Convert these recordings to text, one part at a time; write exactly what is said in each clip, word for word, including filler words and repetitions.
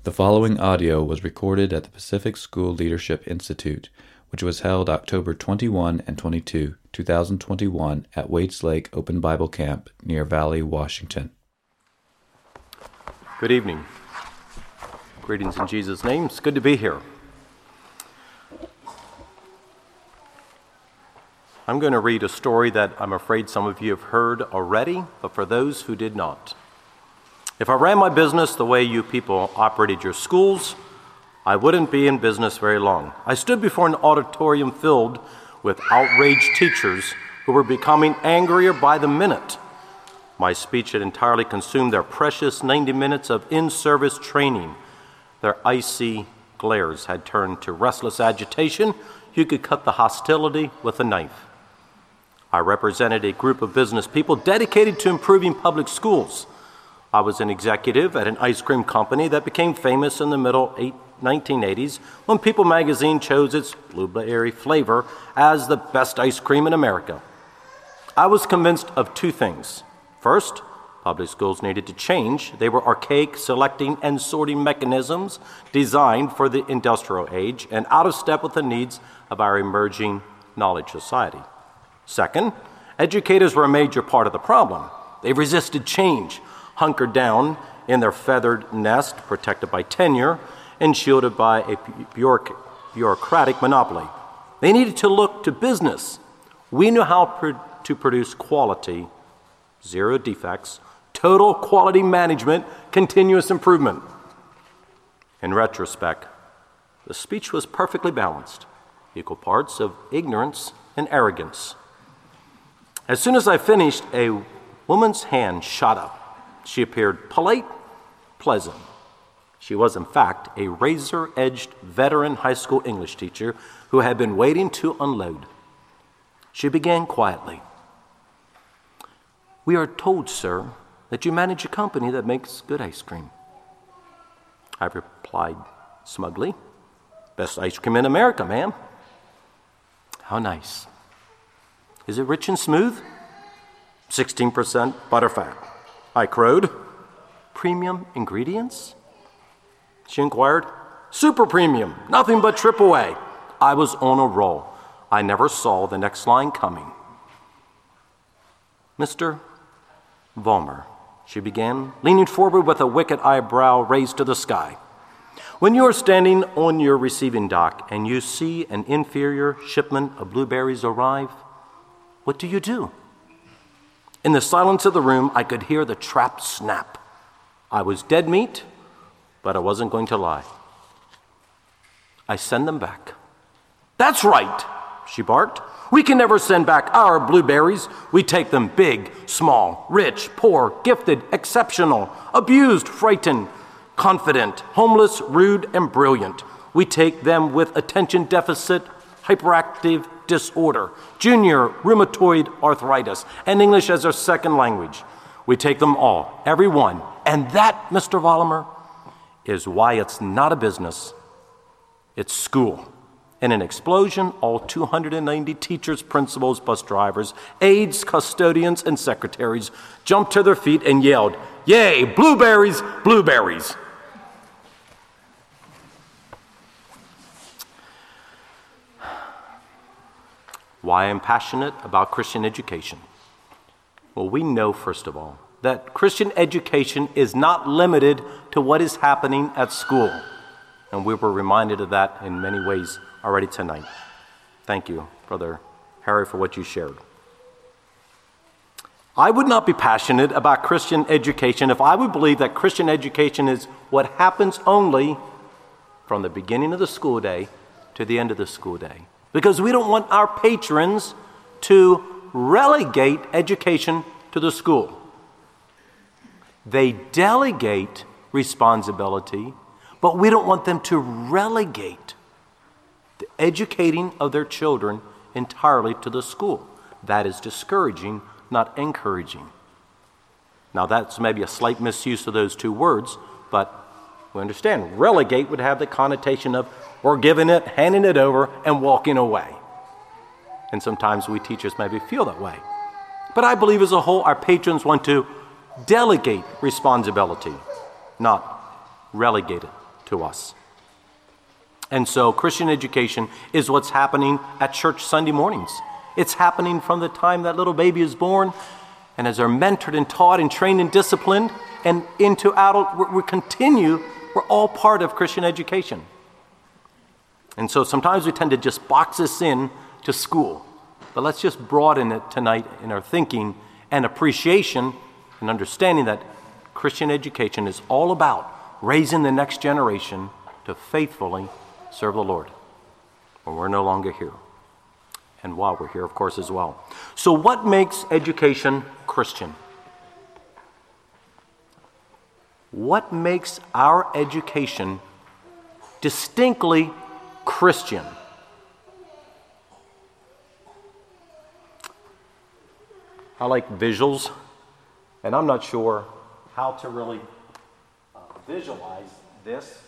The following audio was recorded at the Pacific School Leadership Institute, which was held October twenty-first and twenty-second, two thousand twenty-one at Waits Lake Open Bible Camp near Valley, Washington. Good evening. Greetings in Jesus' name. It's good to be here. I'm going to read a story that I'm afraid some of you have heard already, but for those who did not. If I ran my business the way you people operated your schools, I wouldn't be in business very long. I stood before an auditorium filled with outraged teachers who were becoming angrier by the minute. My speech had entirely consumed their precious ninety minutes of in-service training. Their icy glares had turned to restless agitation. You could cut the hostility with a knife. I represented a group of business people dedicated to improving public schools. I was an executive at an ice cream company that became famous in the middle nineteen eighties when People magazine chose its blueberry flavor as the best ice cream in America. I was convinced of two things. First, public schools needed to change. They were archaic selecting and sorting mechanisms designed for the industrial age and out of step with the needs of our emerging knowledge society. Second, educators were a major part of the problem. They resisted change, hunkered down in their feathered nest, protected by tenure and shielded by a bureaucratic monopoly. They needed to look to business. We knew how pro- to produce quality, zero defects, total quality management, continuous improvement. In retrospect, the speech was perfectly balanced, equal parts of ignorance and arrogance. As soon as I finished, a woman's hand shot up. She appeared polite, pleasant. She was, in fact, a razor-edged veteran high school English teacher who had been waiting to unload. She began quietly. "We are told, sir, that you manage a company that makes good ice cream." I replied smugly, "Best ice cream in America, ma'am." "How nice. Is it rich and smooth?" sixteen percent butterfat. I crowed. "Premium ingredients?" She inquired. "Super premium, nothing but triple A." I was on a roll. I never saw the next line coming. "Mister Vollmer," she began, leaning forward with a wicked eyebrow raised to the sky. "When you are standing on your receiving dock and you see an inferior shipment of blueberries arrive, what do you do?" In the silence of the room, I could hear the trap snap. I was dead meat, but I wasn't going to lie. "I send them back." "That's right," she barked. "We can never send back our blueberries. We take them big, small, rich, poor, gifted, exceptional, abused, frightened, confident, homeless, rude, and brilliant. We take them with attention deficit, hyperactive disorder, junior rheumatoid arthritis, and English as their second language. We take them all, every one. And that, Mister Vollmer, is why it's not a business, it's school." In an explosion, all two hundred ninety teachers, principals, bus drivers, aides, custodians, and secretaries jumped to their feet and yelled, "Yay, blueberries, blueberries!" Why I'm passionate about Christian education? Well, we know, first of all, that Christian education is not limited to what is happening at school. And we were reminded of that in many ways already tonight. Thank you, Brother Harry, for what you shared. I would not be passionate about Christian education if I would believe that Christian education is what happens only from the beginning of the school day to the end of the school day. Because we don't want our patrons to relegate education to the school. They delegate responsibility, but we don't want them to relegate the educating of their children entirely to the school. That is discouraging, not encouraging. Now, that's maybe a slight misuse of those two words, but we understand relegate would have the connotation of we're giving it, handing it over, and walking away. And sometimes we teachers maybe feel that way. But I believe as a whole, our patrons want to delegate responsibility, not relegate it to us. And so Christian education is what's happening at church Sunday mornings. It's happening from the time that little baby is born, and as they're mentored and taught and trained and disciplined, and into adult, we, we continue, we're all part of Christian education. And so sometimes we tend to just box this in to school. But let's just broaden it tonight in our thinking and appreciation and understanding that Christian education is all about raising the next generation to faithfully serve the Lord when we're no longer here. And while we're here, of course, as well. So what makes education Christian? What makes our education distinctly Christian? I like visuals, and I'm not sure how to really uh, visualize this.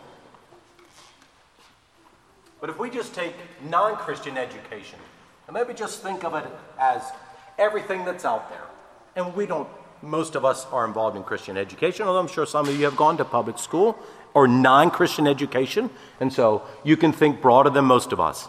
But if we just take non-Christian education, and maybe just think of it as everything that's out there, and we don't, most of us are involved in Christian education, although I'm sure some of you have gone to public school or non-Christian education, and so you can think broader than most of us.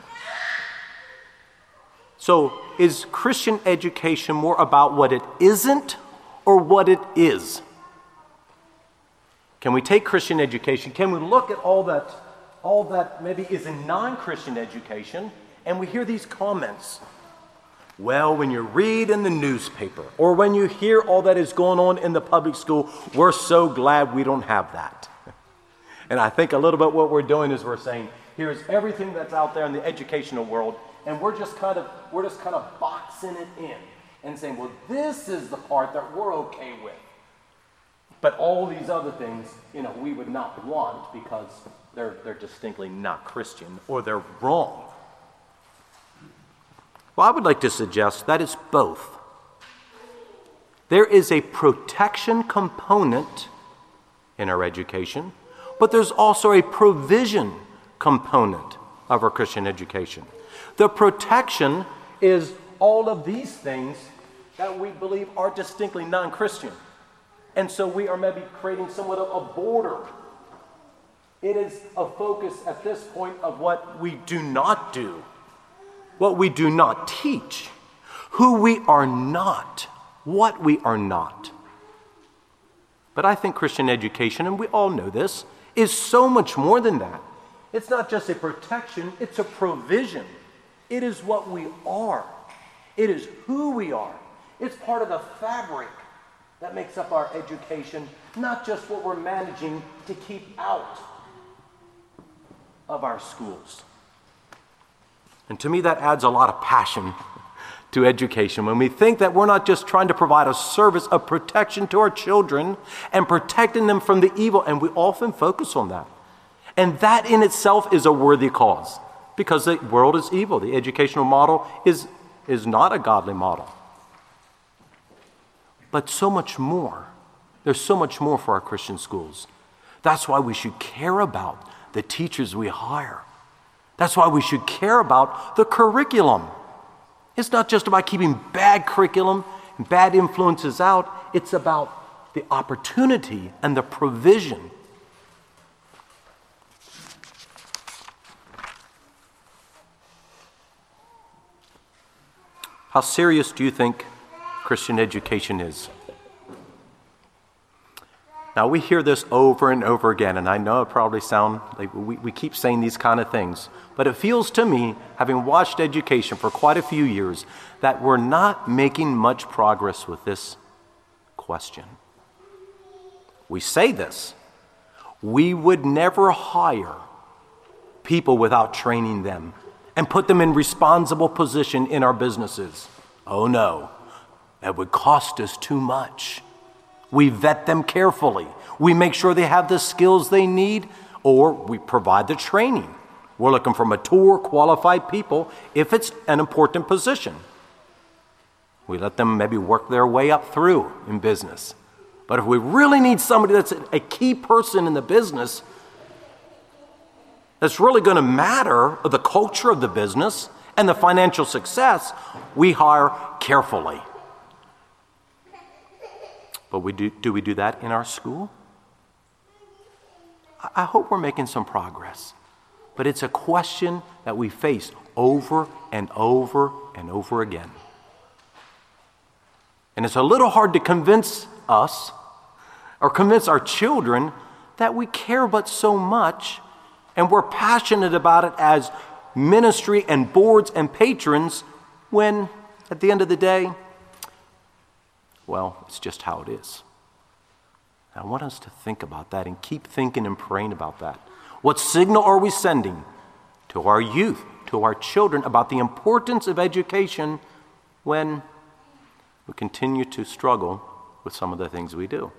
So is Christian education more about what it isn't or what it is? Can we take Christian education? Can we look at all that, all that maybe is in non-Christian education, and we hear these comments? Well, when you read in the newspaper or when you hear all that is going on in the public school, we're so glad we don't have that. And I think a little bit what we're doing is we're saying, here's everything that's out there in the educational world, and we're just kind of we're just kind of boxing it in and saying, well, this is the part that we're okay with. But all these other things, you know, we would not want because they're they're distinctly not Christian or they're wrong. Well, I would like to suggest that it's both. There is a protection component in our education, but there's also a provision component of our Christian education. The protection is all of these things that we believe are distinctly non-Christian. And so we are maybe creating somewhat of a border. It is a focus at this point of what we do not do, what we do not teach, who we are not, what we are not. But I think Christian education, and we all know this, is so much more than that. It's not just a protection, it's a provision. It is what we are. It is who we are. It's part of the fabric that makes up our education, not just what we're managing to keep out of our schools. And to me, that adds a lot of passion to education when we think that we're not just trying to provide a service of protection to our children and protecting them from the evil, and we often focus on that. And that in itself is a worthy cause because the world is evil. The educational model is, is not a godly model. But so much more. There's so much more for our Christian schools. That's why we should care about the teachers we hire. That's why we should care about the curriculum. It's not just about keeping bad curriculum and bad influences out. It's about the opportunity and the provision. How serious do you think Christian education is? Now, we hear this over and over again, and I know it probably sounds like we, we keep saying these kind of things, but it feels to me, having watched education for quite a few years, that we're not making much progress with this question. We say this. We would never hire people without training them and put them in responsible position in our businesses. Oh no, that would cost us too much. We vet them carefully. We make sure they have the skills they need, or we provide the training. We're looking for mature, qualified people if it's an important position. We let them maybe work their way up through in business. But if we really need somebody that's a key person in the business, that's really going to matter the culture of the business and the financial success, we hire carefully. But we do, do we do that in our school? I hope we're making some progress. But it's a question that we face over and over and over again. And it's a little hard to convince us or convince our children that we care but so much and we're passionate about it as ministry and boards and patrons when, at the end of the day, well, it's just how it is. I want us to think about that and keep thinking and praying about that. What signal are we sending to our youth, to our children, about the importance of education when we continue to struggle with some of the things we do?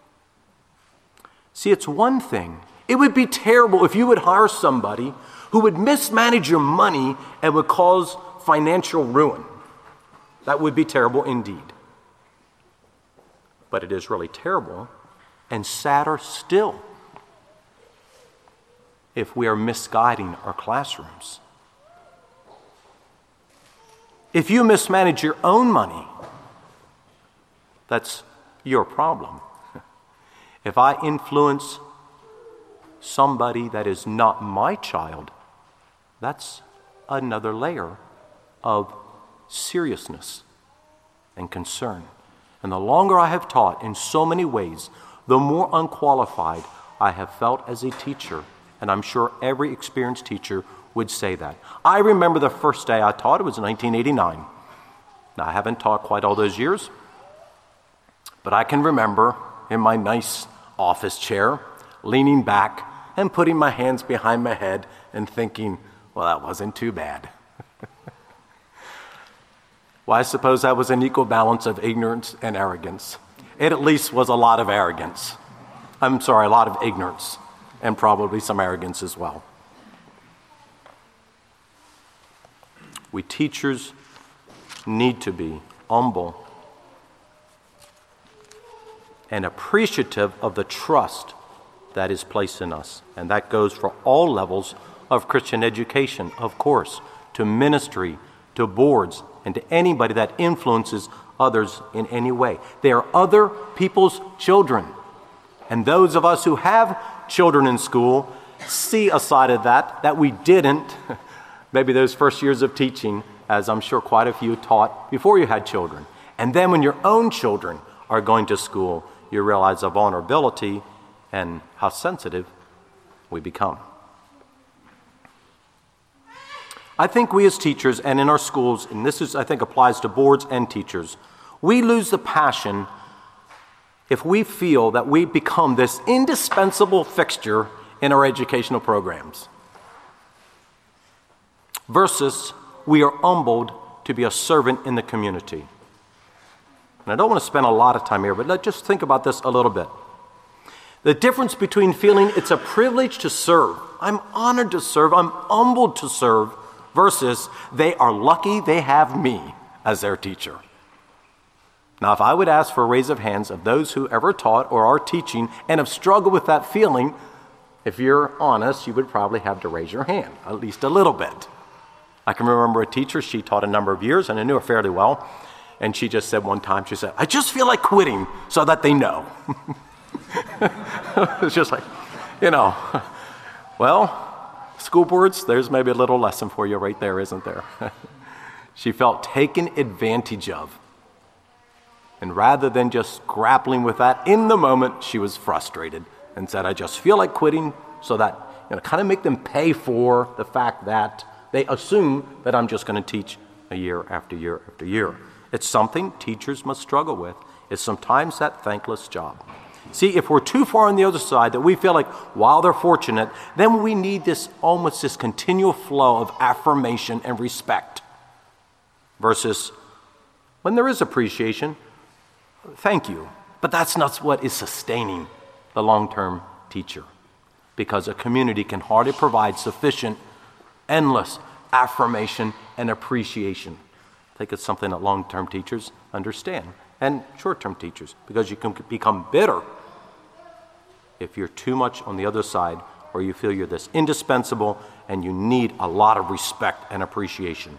See, it's one thing. It would be terrible if you would hire somebody who would mismanage your money and would cause financial ruin. That would be terrible indeed. But it is really terrible and sadder still if we are misguiding our classrooms. If you mismanage your own money, that's your problem. If I influence somebody that is not my child, that's another layer of seriousness and concern. And the longer I have taught in so many ways, the more unqualified I have felt as a teacher. And I'm sure every experienced teacher would say that. I remember the first day I taught, it was in nineteen eighty-nine. Now, I haven't taught quite all those years, but I can remember in my nice office chair, leaning back and putting my hands behind my head and thinking, well, that wasn't too bad. Well, I suppose that was an equal balance of ignorance and arrogance. It at least was a lot of arrogance. I'm sorry, a lot of ignorance, and probably some arrogance as well. We teachers need to be humble and appreciative of the trust that is placed in us. And that goes for all levels of Christian education, of course, to ministry, to boards, and to anybody that influences others in any way. They are other people's children. And those of us who have children in school see a side of that that we didn't, maybe those first years of teaching, as I'm sure quite a few taught before you had children. And then when your own children are going to school, you realize the vulnerability and how sensitive we become. I think we as teachers and in our schools, and this is, I think, applies to boards and teachers, we lose the passion if we feel that we become this indispensable fixture in our educational programs, versus we are humbled to be a servant in the community. And I don't want to spend a lot of time here, but let's just think about this a little bit. The difference between feeling it's a privilege to serve, I'm honored to serve, I'm humbled to serve, versus they are lucky they have me as their teacher. Now, if I would ask for a raise of hands of those who ever taught or are teaching and have struggled with that feeling, if you're honest, you would probably have to raise your hand, at least a little bit. I can remember a teacher, she taught a number of years, and I knew her fairly well, and she just said one time, she said, I just feel like quitting so that they know. It's just like, you know, well, school boards, there's maybe a little lesson for you right there, isn't there? She felt taken advantage of. And rather than just grappling with that in the moment, she was frustrated and said, I just feel like quitting so that, you know, kind of make them pay for the fact that they assume that I'm just going to teach a year after year after year. It's something teachers must struggle with. It's sometimes that thankless job. See, if we're too far on the other side, that we feel like, while they're fortunate, then we need this almost this continual flow of affirmation and respect. Versus when there is appreciation, thank you. But that's not what is sustaining the long-term teacher, because a community can hardly provide sufficient, endless affirmation and appreciation. I think it's something that long-term teachers understand, and short-term teachers, because you can become bitter if you're too much on the other side, or you feel you're this indispensable and you need a lot of respect and appreciation.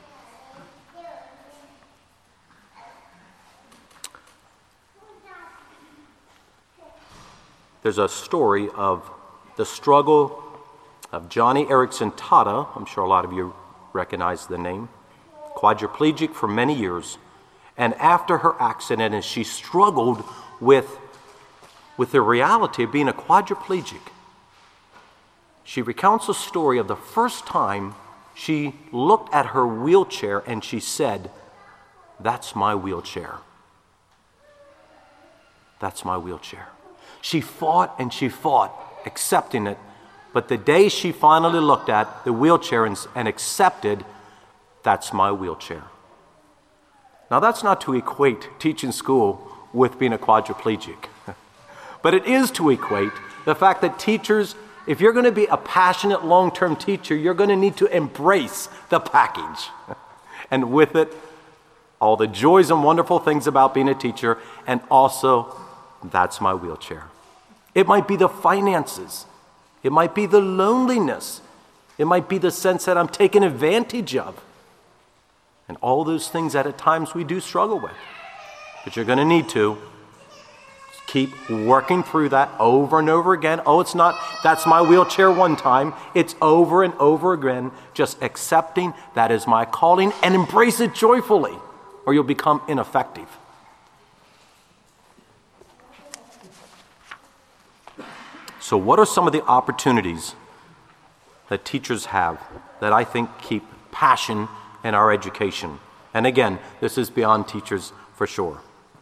There's a story of the struggle of Johnny Erickson Tata. I'm sure a lot of you recognize the name. Quadriplegic for many years. And after her accident, as she struggled with, with the reality of being a quadriplegic, she recounts a story of the first time she looked at her wheelchair and she said, "That's my wheelchair. That's my wheelchair." She fought and she fought, accepting it. But the day she finally looked at the wheelchair and, and accepted, "That's my wheelchair." Now, that's not to equate teaching school with being a quadriplegic. But it is to equate the fact that teachers, if you're going to be a passionate long-term teacher, you're going to need to embrace the package. And with it, all the joys and wonderful things about being a teacher, and also, that's my wheelchair. It might be the finances. It might be the loneliness. It might be the sense that I'm taken advantage of. And all those things that at times we do struggle with. But you're going to need to keep working through that over and over again. Oh, it's not, that's my wheelchair one time. It's over and over again, just accepting that is my calling and embrace it joyfully, or you'll become ineffective. So what are some of the opportunities that teachers have that I think keep passion in our education? And again, this is beyond teachers for sure.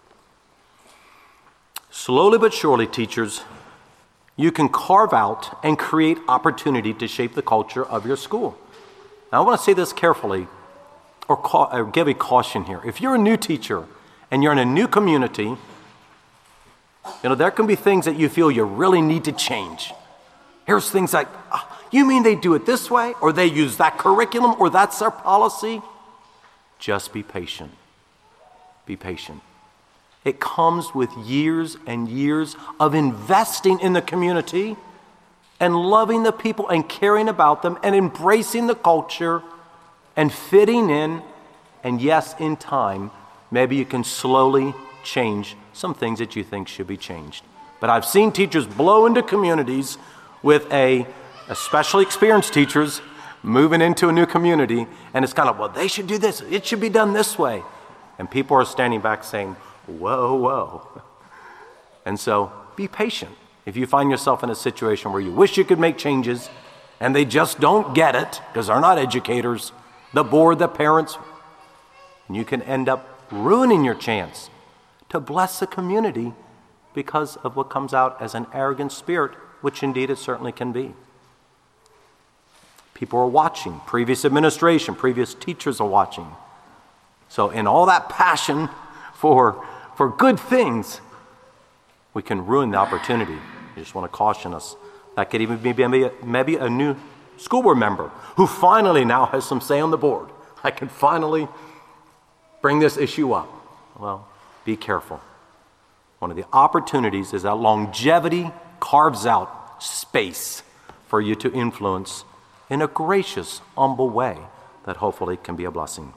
Slowly but surely, teachers, you can carve out and create opportunity to shape the culture of your school. Now, I want to say this carefully, or, ca- or give a caution here. If you're a new teacher and you're in a new community, you know, there can be things that you feel you really need to change. Here's things like, oh, you mean they do it this way, or they use that curriculum, or that's their policy? Just be patient. Be patient. It comes with years and years of investing in the community and loving the people and caring about them and embracing the culture and fitting in. And yes, in time, maybe you can slowly change some things that you think should be changed. But I've seen teachers blow into communities with a, especially experienced teachers, moving into a new community, and it's kind of, well, they should do this. It should be done this way. And people are standing back saying, whoa, whoa. And so be patient. If you find yourself in a situation where you wish you could make changes and they just don't get it because they're not educators, the board, the parents, you can end up ruining your chance to bless the community because of what comes out as an arrogant spirit, which indeed it certainly can be. People are watching. Previous administration, previous teachers are watching. So in all that passion for For good things, we can ruin the opportunity. I just want to caution us. That could even be maybe, maybe a new school board member who finally now has some say on the board. I can finally bring this issue up. Well, be careful. One of the opportunities is that longevity carves out space for you to influence in a gracious, humble way that hopefully can be a blessing.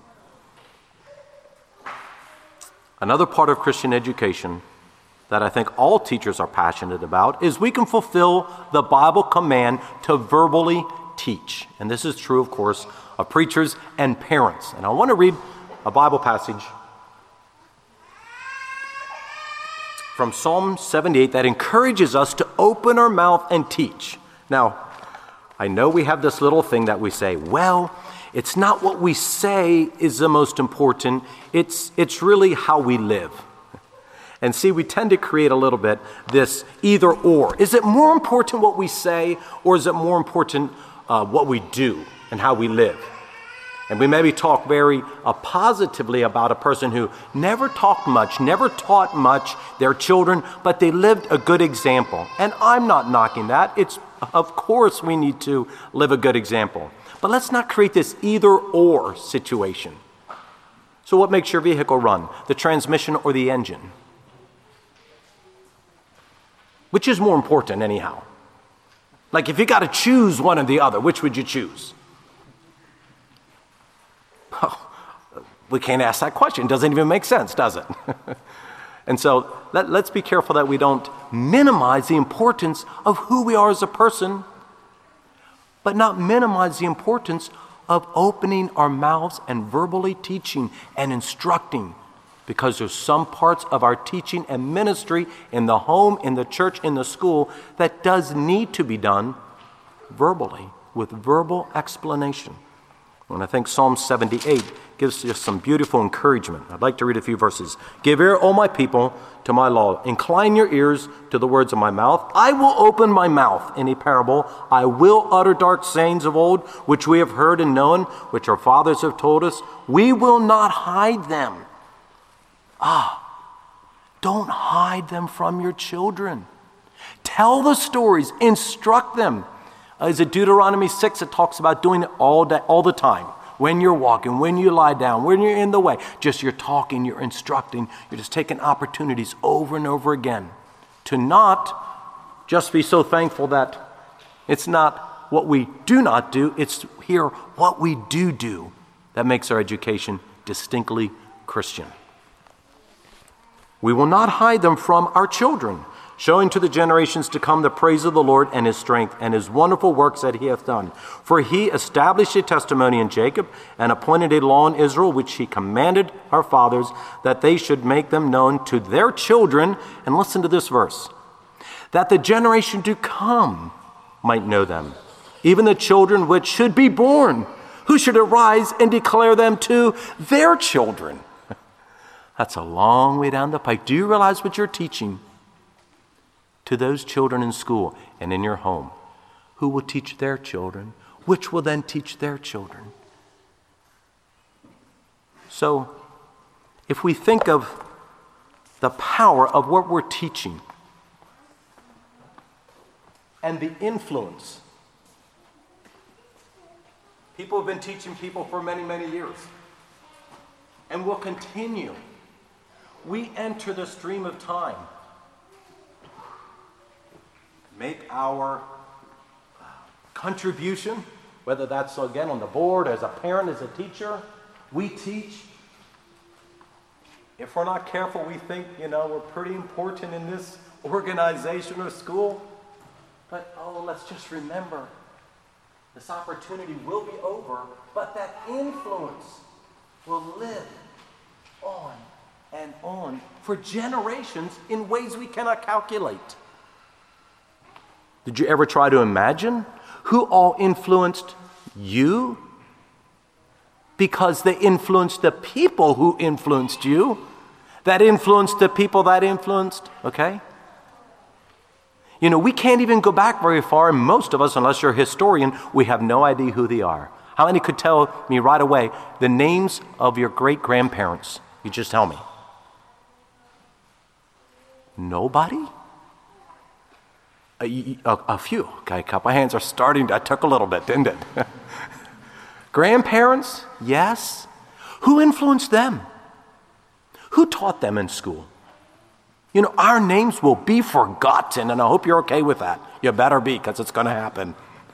Another part of Christian education that I think all teachers are passionate about is we can fulfill the Bible command to verbally teach. And this is true, of course, of preachers and parents. And I want to read a Bible passage from Psalm seventy-eight that encourages us to open our mouth and teach. Now, I know we have this little thing that we say, well, it's not what we say is the most important. It's, it's really how we live. And see, we tend to create a little bit this either or. Is it more important what we say, or is it more important uh, what we do and how we live? And we maybe talk very uh, positively about a person who never talked much, never taught much, their children, but they lived a good example. And I'm not knocking that. It's, of course, we need to live a good example. But let's not create this either-or situation. So what makes your vehicle run? The transmission or the engine? Which is more important anyhow? Like if you got to choose one or the other, which would you choose? Oh, we can't ask that question. It doesn't even make sense, does it? And so let, let's be careful that we don't minimize the importance of who we are as a person, but not minimize the importance of opening our mouths and verbally teaching and instructing, because there's some parts of our teaching and ministry in the home, in the church, in the school that does need to be done verbally, with verbal explanation. And I think Psalm seventy-eight gives us some beautiful encouragement. I'd like to read a few verses. Give ear, O my people, to my law. Incline your ears to the words of my mouth. I will open my mouth in a parable. I will utter dark sayings of old, which we have heard and known, which our fathers have told us. We will not hide them. Ah, don't hide them from your children. Tell the stories, instruct them. Is it Deuteronomy six? It talks about doing it all day, all the time. When you're walking, when you lie down, when you're in the way. Just you're talking, you're instructing, you're just taking opportunities over and over again to not just be so thankful that it's not what we do not do, it's here what we do do that makes our education distinctly Christian. We will not hide them from our children, showing to the generations to come the praise of the Lord and his strength and his wonderful works that he hath done. For he established a testimony in Jacob and appointed a law in Israel, which he commanded our fathers, that they should make them known to their children. And listen to this verse, that the generation to come might know them, even the children which should be born, who should arise and declare them to their children. That's a long way down the pike. Do you realize what you're teaching to those children in school and in your home, who will teach their children, which will then teach their children? So, if we think of the power of what we're teaching and the influence, people have been teaching people for many, many years and will continue. We enter the stream of time. Make our contribution, whether that's, again, on the board, as a parent, as a teacher. We teach. If we're not careful, we think, you know, we're pretty important in this organization or school. But, oh, let's just remember, this opportunity will be over, but that influence will live on and on for generations in ways we cannot calculate. Did you ever try to imagine who all influenced you? Because they influenced the people who influenced you, that influenced the people that influenced, okay? You know, we can't even go back very far, and most of us, unless you're a historian, we have no idea who they are. How many could tell me right away the names of your great-grandparents? You just tell me. Nobody? A, a, a few. Okay, a couple of hands are starting. That took a little bit, didn't it? Grandparents? Yes. Who influenced them? Who taught them in school? You know, our names will be forgotten, and I hope you're okay with that. You better be, because it's going to happen.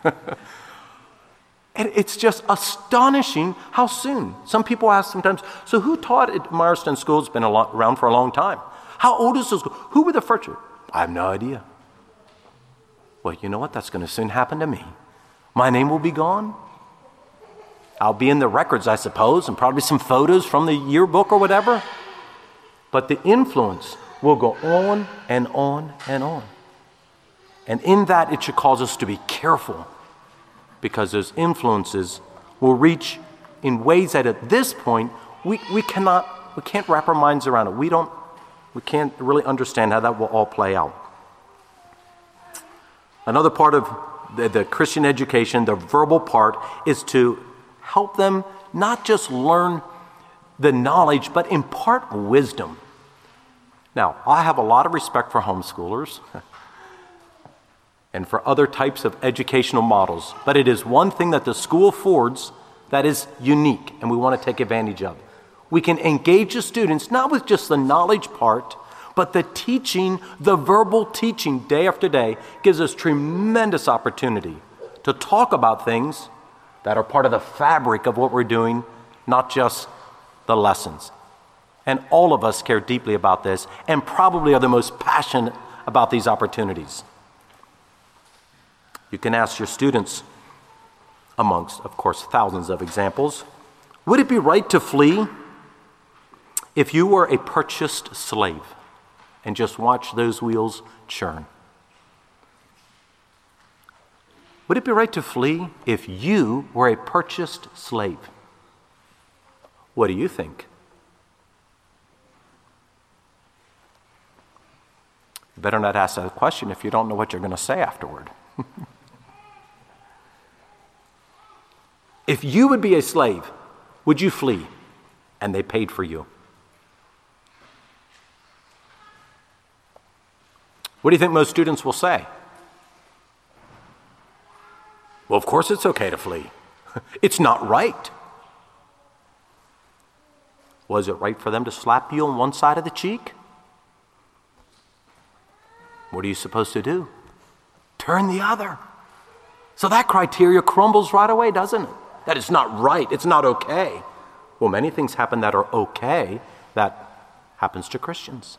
And it's just astonishing how soon. Some people ask sometimes, so who taught at Marston School? It's been a lot, around for a long time. How old is the school? Who were the first? I have no idea. Well, you know what? That's going to soon happen to me. My name will be gone. I'll be in the records, I suppose, and probably some photos from the yearbook or whatever. But the influence will go on and on and on. And in that, it should cause us to be careful, because those influences will reach in ways that at this point, we, we cannot, we can't wrap our minds around it. We don't, we can't really understand how that will all play out. Another part of the, the Christian education, the verbal part, is to help them not just learn the knowledge, but impart wisdom. Now, I have a lot of respect for homeschoolers and for other types of educational models, but it is one thing that the school affords that is unique and we want to take advantage of. We can engage the students not with just the knowledge part, but the teaching, the verbal teaching day after day gives us tremendous opportunity to talk about things that are part of the fabric of what we're doing, not just the lessons. And all of us care deeply about this and probably are the most passionate about these opportunities. You can ask your students, amongst, of course, thousands of examples, would it be right to flee if you were a purchased slave and just watch those wheels churn? Would it be right to flee if you were a purchased slave? What do you think? You better not ask that question if you don't know what you're going to say afterward. If you would be a slave, would you flee? And they paid for you. What do you think most students will say? Well, of course it's okay to flee. It's not right. Was it right for them to slap you on one side of the cheek? What are you supposed to do? Turn the other. So that criteria crumbles right away, doesn't it? That it's not right, it's not okay. Well, many things happen that are okay that happens to Christians.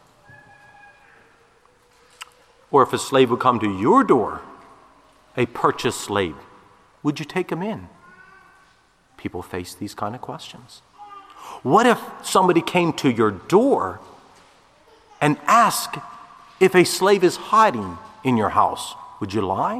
Or if a slave would come to your door, a purchased slave, would you take him in? People face these kind of questions. What if somebody came to your door and asked if a slave is hiding in your house? Would you lie?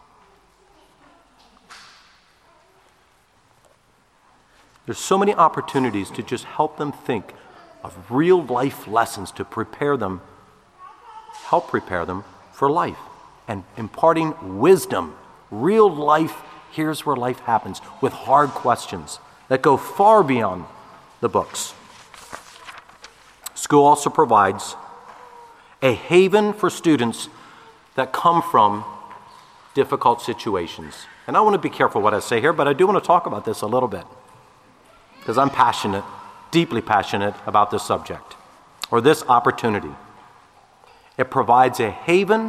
There's so many opportunities to just help them think of real life lessons to prepare them, help prepare them for life, and imparting wisdom, real life, here's where life happens, with hard questions that go far beyond the books. School also provides a haven for students that come from difficult situations. And I want to be careful what I say here, but I do want to talk about this a little bit because I'm passionate, deeply passionate about this subject or this opportunity. It provides a haven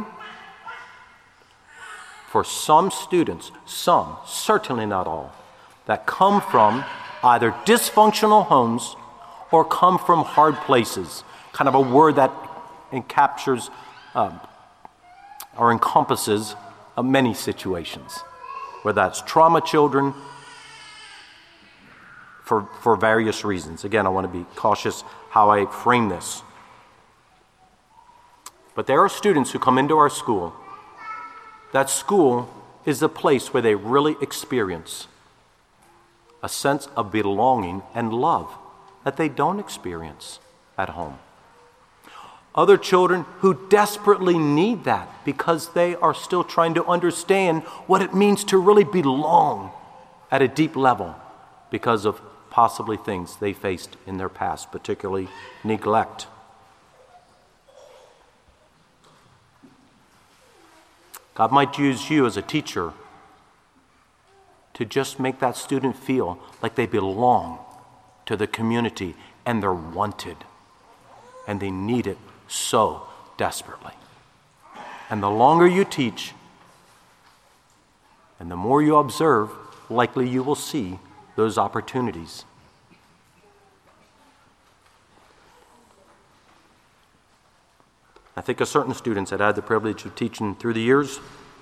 for some students, some, certainly not all, that come from either dysfunctional homes or come from hard places, kind of a word that captures um, or encompasses uh, many situations, whether that's trauma children for, for various reasons. Again, I want to be cautious how I frame this. But there are students who come into our school. That school is the place where they really experience a sense of belonging and love that they don't experience at home. Other children who desperately need that because they are still trying to understand what it means to really belong at a deep level because of possibly things they faced in their past, particularly neglect. God might use you as a teacher to just make that student feel like they belong to the community and they're wanted and they need it so desperately. And the longer you teach and the more you observe, likely you will see those opportunities. I think of certain students that I had the privilege of teaching through the years.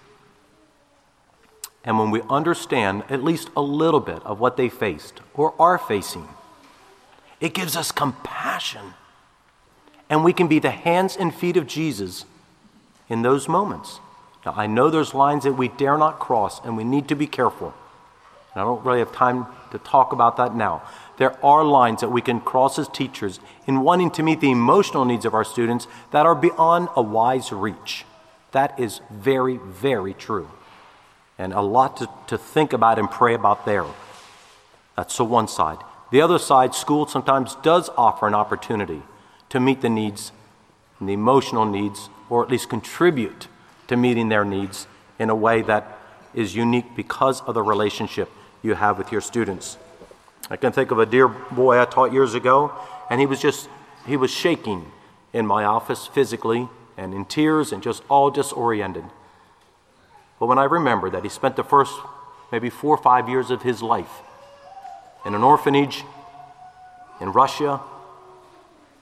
And when we understand at least a little bit of what they faced or are facing, it gives us compassion. And we can be the hands and feet of Jesus in those moments. Now, I know there's lines that we dare not cross, and we need to be careful. And I don't really have time to talk about that now. There are lines that we can cross as teachers in wanting to meet the emotional needs of our students that are beyond a wise reach. That is very, very true. And a lot to, to think about and pray about there. That's the one side. The other side, school sometimes does offer an opportunity to meet the needs, and the emotional needs, or at least contribute to meeting their needs in a way that is unique because of the relationship you have with your students. I can think of a dear boy I taught years ago, and he was just, he was shaking in my office physically and in tears and just all disoriented. But when I remember that he spent the first maybe four or five years of his life in an orphanage in Russia,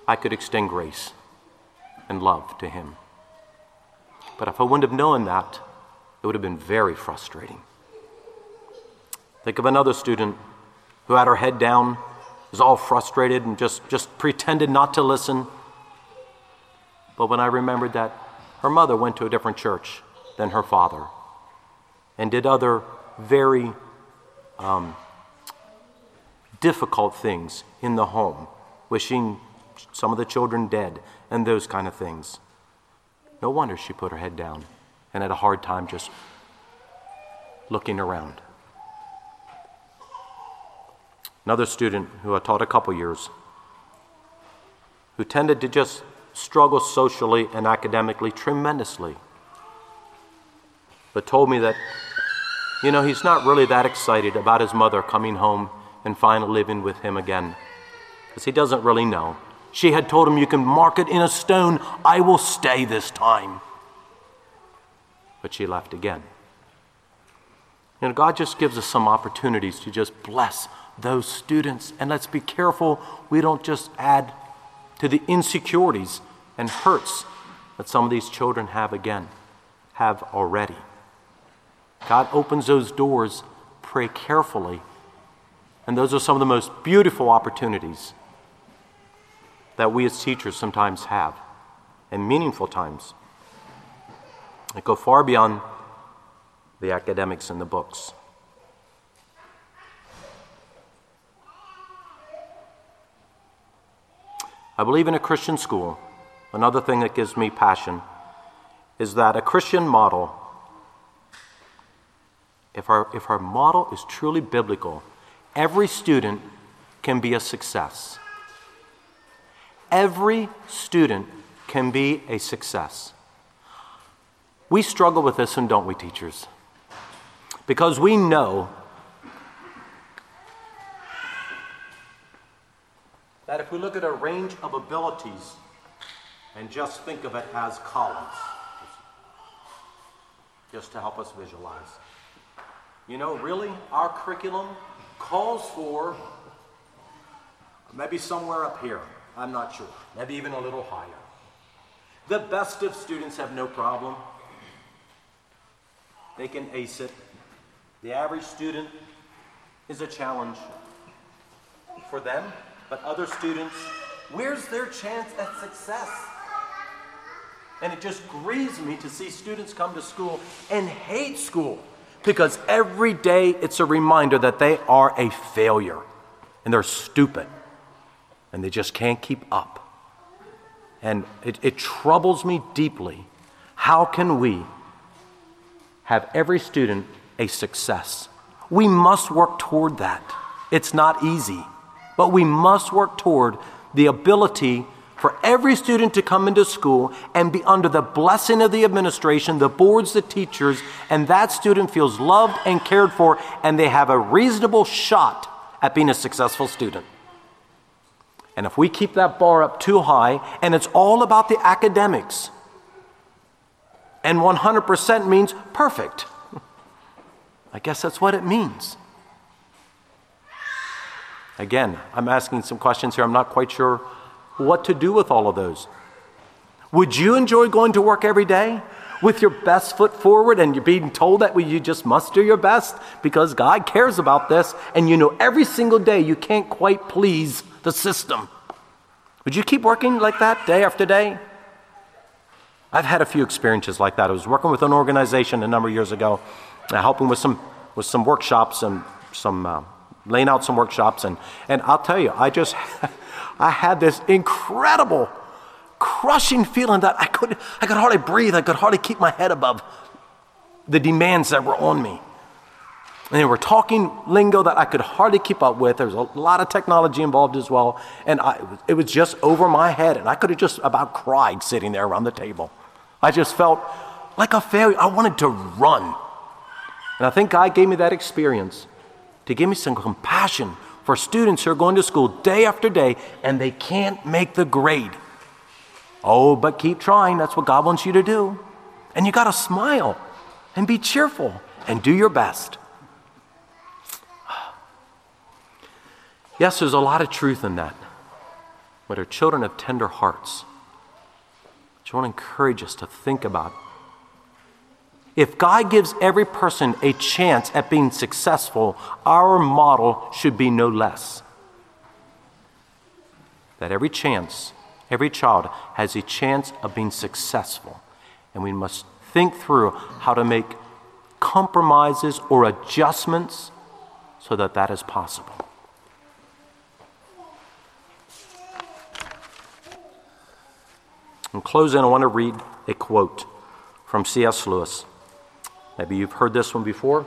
I could extend grace and love to him. But if I wouldn't have known that, it would have been very frustrating. Think of another student who had her head down, was all frustrated and just, just pretended not to listen. But when I remembered that her mother went to a different church than her father and did other very um, difficult things in the home, wishing some of the children dead and those kind of things, no wonder she put her head down and had a hard time just looking around. Another student who I taught a couple years, who tended to just struggle socially and academically tremendously, but told me that, you know, he's not really that excited about his mother coming home and finally living with him again, because he doesn't really know. She had told him, you can mark it in a stone, I will stay this time. But she left again. And God just gives us some opportunities to just bless those students. And let's be careful we don't just add to the insecurities and hurts that some of these children have again, have already. God opens those doors, pray carefully. And those are some of the most beautiful opportunities that we as teachers sometimes have, and meaningful times. That go far beyond the academics and the books. I believe in a Christian school. Another thing that gives me passion is that a Christian model, if our, if our model is truly biblical, every student can be a success. Every student can be a success. We struggle with this, and don't we, teachers? Because we know that if we look at a range of abilities and just think of it as columns, just to help us visualize. You know, really, our curriculum calls for maybe somewhere up here. I'm not sure. Maybe even a little higher. The best of students have no problem. They can ace it. The average student is a challenge for them, but other students, where's their chance at success? And it just grieves me to see students come to school and hate school because every day it's a reminder that they are a failure and they're stupid and they just can't keep up. And it, it troubles me deeply. How can we have every student a success? We must work toward that. It's not easy, but we must work toward the ability for every student to come into school and be under the blessing of the administration, the boards, the teachers, and that student feels loved and cared for, and they have a reasonable shot at being a successful student. And if we keep that bar up too high, and it's all about the academics, and one hundred percent means perfect, I guess that's what it means. Again, I'm asking some questions here. I'm not quite sure what to do with all of those. Would you enjoy going to work every day with your best foot forward and you're being told that you just must do your best because God cares about this, and you know every single day you can't quite please the system? Would you keep working like that day after day? I've had a few experiences like that. I was working with an organization a number of years ago, uh, helping with some with some workshops and some uh, laying out some workshops, and and I'll tell you, I just I had this incredible, crushing feeling that I could I could hardly breathe. I could hardly keep my head above the demands that were on me. And they were talking lingo that I could hardly keep up with. There was a lot of technology involved as well. And I, it was just over my head. And I could have just about cried sitting there around the table. I just felt like a failure. I wanted to run. And I think God gave me that experience to give me some compassion for students who are going to school day after day and they can't make the grade. Oh, but keep trying. That's what God wants you to do. And you got to smile and be cheerful and do your best. Yes, there's a lot of truth in that. but are children of tender hearts. I want to encourage us to think about it. If God gives every person a chance at being successful, our model should be no less. That every chance, every child has a chance of being successful. And we must think through how to make compromises or adjustments so that that is possible. In closing, I want to read a quote from C S Lewis. Maybe you've heard this one before.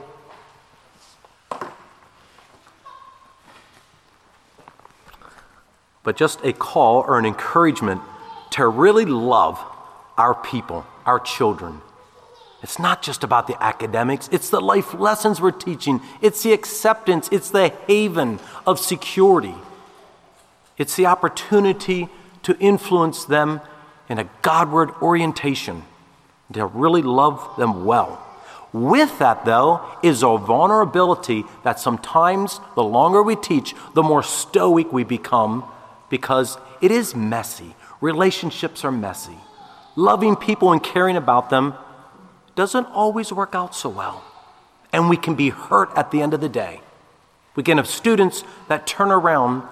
But just a call or an encouragement to really love our people, our children. It's not just about the academics, it's the life lessons we're teaching. It's the acceptance, it's the haven of security. It's the opportunity to influence them in a Godward orientation, to really love them well. With that, though, is a vulnerability that sometimes the longer we teach, the more stoic we become, because it is messy. Relationships are messy. Loving people and caring about them doesn't always work out so well. And we can be hurt at the end of the day. We can have students that turn around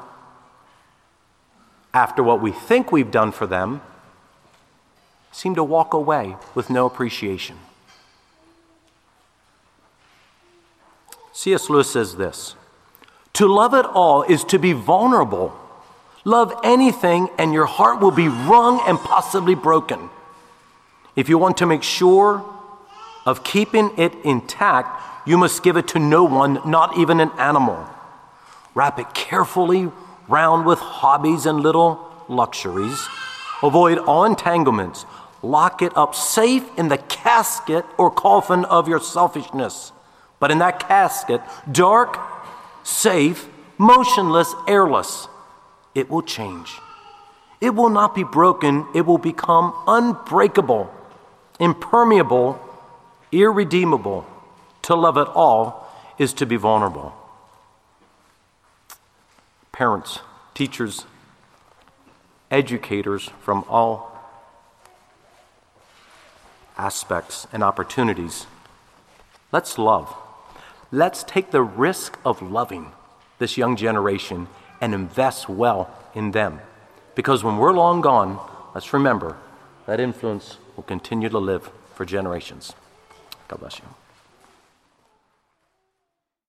after what we think we've done for them, seem to walk away with no appreciation. C S Lewis says this: to love at all is to be vulnerable. Love anything and your heart will be wrung and possibly broken. If you want to make sure of keeping it intact, you must give it to no one, not even an animal. Wrap it carefully round with hobbies and little luxuries. Avoid all entanglements. Lock it up safe in the casket or coffin of your selfishness. But in that casket, dark, safe, motionless, airless, it will change. It will not be broken. It will become unbreakable, impermeable, irredeemable. To love at all is to be vulnerable. Parents, teachers, educators from all aspects and opportunities, let's love. Let's take the risk of loving this young generation and invest well in them. Because when we're long gone, let's remember that influence will continue to live for generations. God bless you.